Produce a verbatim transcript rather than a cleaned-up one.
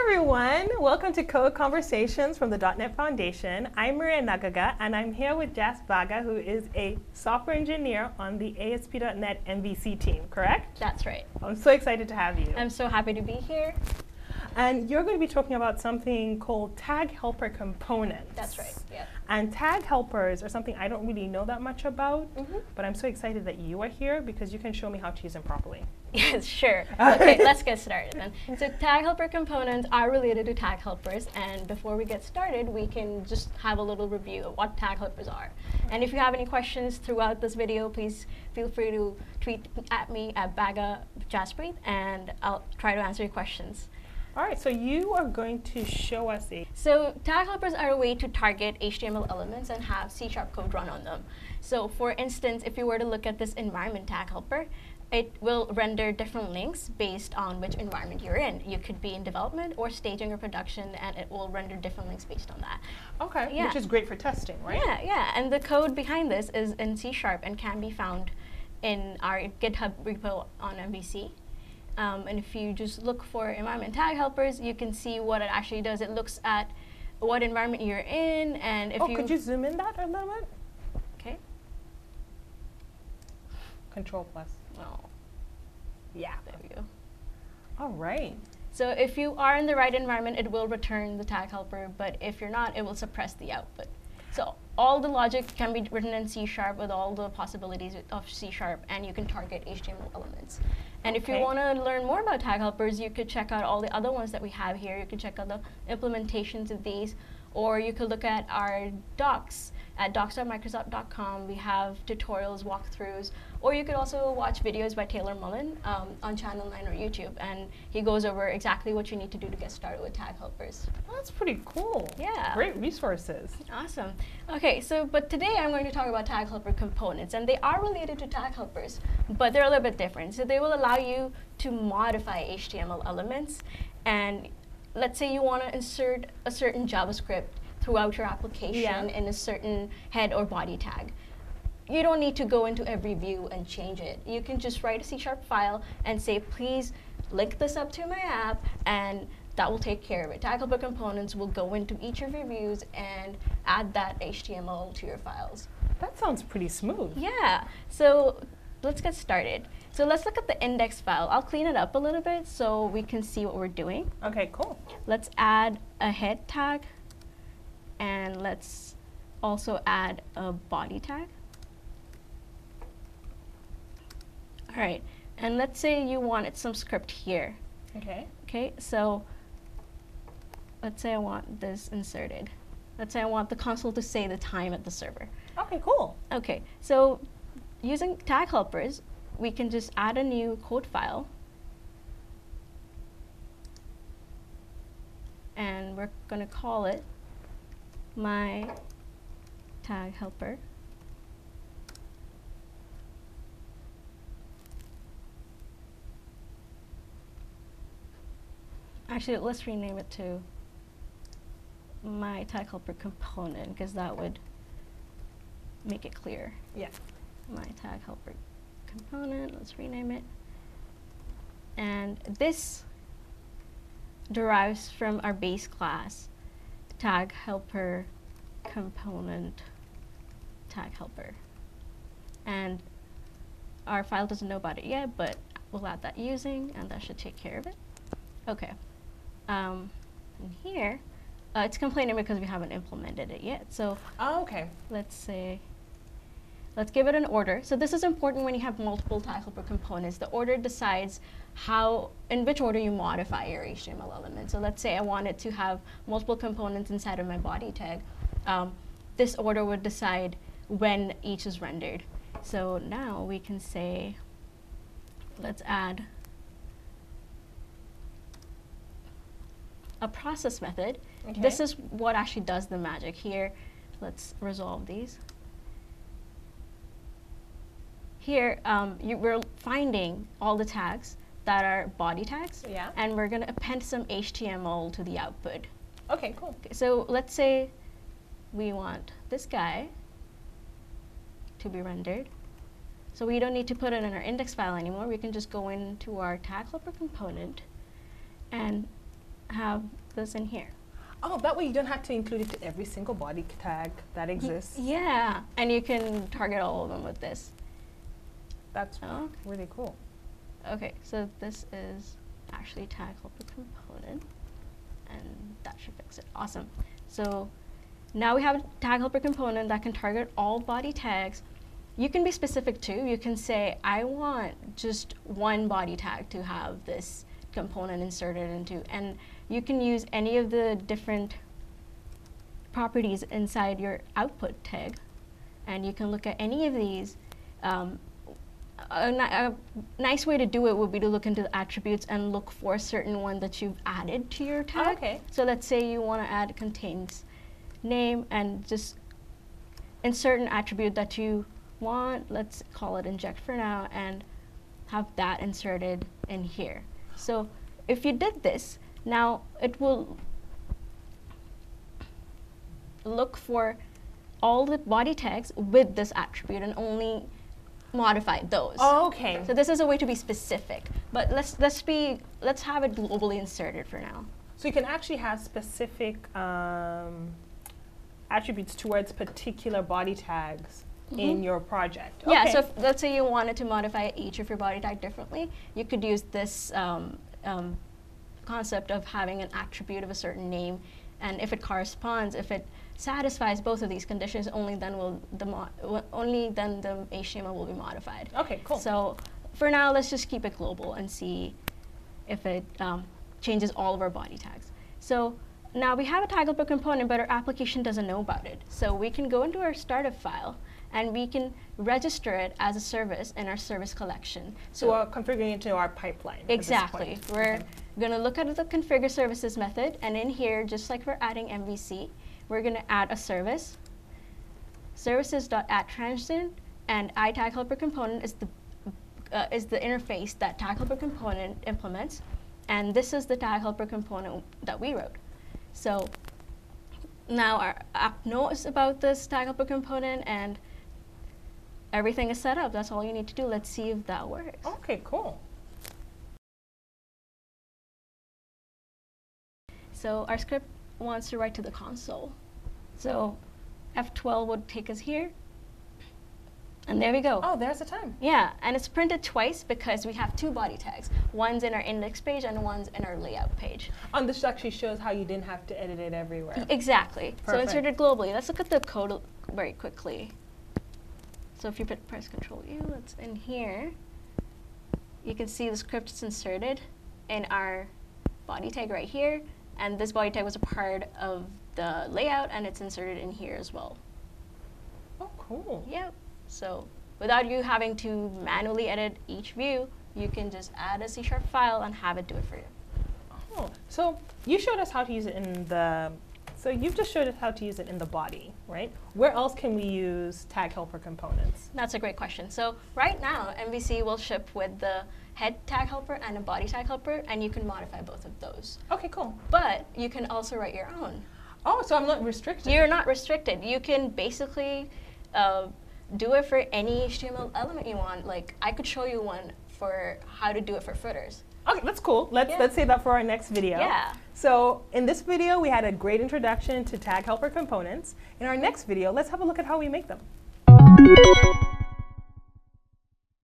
everyone. Welcome to Code Conversations from the .dot net Foundation. I'm Maria Nagaga, and I'm here with Jas Baga, who is a software engineer on the A S P dot net M V C team, correct? That's right. I'm so excited to have you. I'm so happy to be here. And you're going to be talking about something called tag helper components. That's right, yeah. And tag helpers are something I don't really know that much about, Mm-hmm. but I'm so excited that you are here because you can show me how to use them properly. Yes, sure. Okay, let's get started then. So tag helper components are related to tag helpers, and before we get started, we can just have a little review of what tag helpers are. And if you have any questions throughout this video, please feel free to tweet at me at Baga Jaspreet, and I'll try to answer your questions. All right, so you are going to show us a... So tag helpers are a way to target H T M L elements and have C sharp code run on them. So for instance, if you were to look at this environment tag helper, it will render different links based on which environment you're in. You could be in development or staging or production, and it will render different links based on that. Okay, Yeah. which is great for testing, right? Yeah, yeah, and the code behind this is in C sharp and can be found in our GitHub repo on M V C. Um, and if you just look for environment tag helpers, you can see what it actually does. It looks at what environment you're in, and if oh, you... could you zoom in that a little bit? Okay. Control plus. Oh, Yeah. there we go. All right. So if you are in the right environment, it will return the tag helper, but if you're not, it will suppress the output. So all the logic can be written in C sharp with all the possibilities of C sharp, and you can target H T M L elements. And if you Okay. want to learn more about tag helpers, you could check out all the other ones that we have here. You could check out the implementations of these, or you could look at our docs at docs dot microsoft dot com. We have tutorials, walkthroughs, or you could also watch videos by Taylor Mullen um, on Channel nine or YouTube, and he goes over exactly what you need to do to get started with tag helpers. Well, that's pretty cool. Yeah. Great resources. Awesome. Okay, so but today I'm going to talk about tag helper components, and they are related to tag helpers, but they're a little bit different. So they will allow you to modify H T M L elements, and let's say you want to insert a certain JavaScript throughout your application Yeah. in a certain head or body tag. You don't need to go into every view and change it. You can just write a C sharp file and say, please link this up to my app, and that will take care of it. Tag helper components will go into each of your views and add that H T M L to your files. That sounds pretty smooth. Yeah, so let's get started. So let's look at the index file. I'll clean it up a little bit so we can see what we're doing. Okay, cool. Let's add a head tag, and let's also add a body tag. All right, and let's say you wanted some script here. Okay. Okay, so let's say I want this inserted. Let's say I want the console to say the time at the server. Okay, cool. Okay, so using tag helpers, we can just add a new code file, and we're going to call it my tag helper. Actually, let's rename it to my tag helper component, because that would make it clear. Yeah. My tag helper component, let's rename it. And this derives from our base class, tag helper component tag helper. And our file doesn't know about it yet, but we'll add that using, and that should take care of it. Okay. Um, and here, uh, it's complaining because we haven't implemented it yet. So Oh, okay. let's say, let's give it an order. So this is important when you have multiple tag helper components. The order decides how, in which order you modify your H T M L element. So let's say I wanted to have multiple components inside of my body tag. Um, this order would decide when each is rendered. So now we can say, let's add a process method. Okay. This is what actually does the magic here. Let's resolve these. Here, um, you, we're finding all the tags that are body tags, Yeah. and we're going to append some H T M L to the output. Okay, cool. Okay, so let's say we want this guy to be rendered. So we don't need to put it in our index file anymore. We can just go into our tag helper component and have this in here. Oh, that way you don't have to include it to every single body tag that exists. Yeah, and you can target all of them with this. That's Oh. really cool. Okay, so this is actually tag helper component, and that should fix it. Awesome. So now we have a tag helper component that can target all body tags. You can be specific too. You can say, I want just one body tag to have this component inserted into, and you can use any of the different properties inside your output tag, and you can look at any of these. Um, a, ni a nice way to do it would be to look into the attributes and look for a certain one that you've added to your tag. Oh, okay. So let's say you want to add contains name and just insert an attribute that you want. Let's call it inject for now and have that inserted in here. So if you did this, now it will look for all the body tags with this attribute and only modify those. Oh, okay. So this is a way to be specific, but let's let's be let's have it globally inserted for now. So you can actually have specific um, attributes towards particular body tags Mm-hmm. in your project. Yeah, Okay. so if, let's say you wanted to modify each of your body tag differently, you could use this um, um, concept of having an attribute of a certain name, and if it corresponds, if it satisfies both of these conditions, only then will the mo only then the H T M L will be modified. Okay, cool. So for now, let's just keep it global and see if it um, changes all of our body tags. So now we have a tag helper component, but our application doesn't know about it. So we can go into our startup file, and we can register it as a service in our service collection. So we're configuring it to our pipeline. at this Exactly. point. We're Okay. going to look at the configure services method, and in here, just like we're adding M V C, we're going to add a service, services.addTransition, and iTagHelper component is the uh, is the interface that TagHelper component implements, and this is the TagHelper component that we wrote. So now our app knows about this TagHelper component, and everything is set up. That's all you need to do. Let's see if that works. Okay, cool. So our script wants to write to the console. So F twelve would take us here. And there we go. Oh, there's the time. Yeah, and it's printed twice because we have two body tags. One's in our index page and one's in our layout page. And this actually shows how you didn't have to edit it everywhere. Exactly. So Perfect. inserted globally. Let's look at the code very quickly. So if you put press Control U, it's in here. You can see the script is inserted in our body tag right here. And this body tag was a part of the layout, and it's inserted in here as well. Oh, cool. Yep. So without you having to manually edit each view, you can just add a C sharp file and have it do it for you. Oh, so you showed us how to use it in the, so you've just showed us how to use it in the body, right? Where else can we use tag helper components? That's a great question. So right now, M V C will ship with the head tag helper and a body tag helper, and you can modify both of those. Okay, cool. But you can also write your own. Oh, so I'm not restricted. You're not restricted. You can basically uh, do it for any H T M L element you want. Like, I could show you one for how to do it for footers. Okay, that's cool. Let's Yeah. let's save that for our next video. Yeah. So in this video, we had a great introduction to tag helper components. In our next video, let's have a look at how we make them.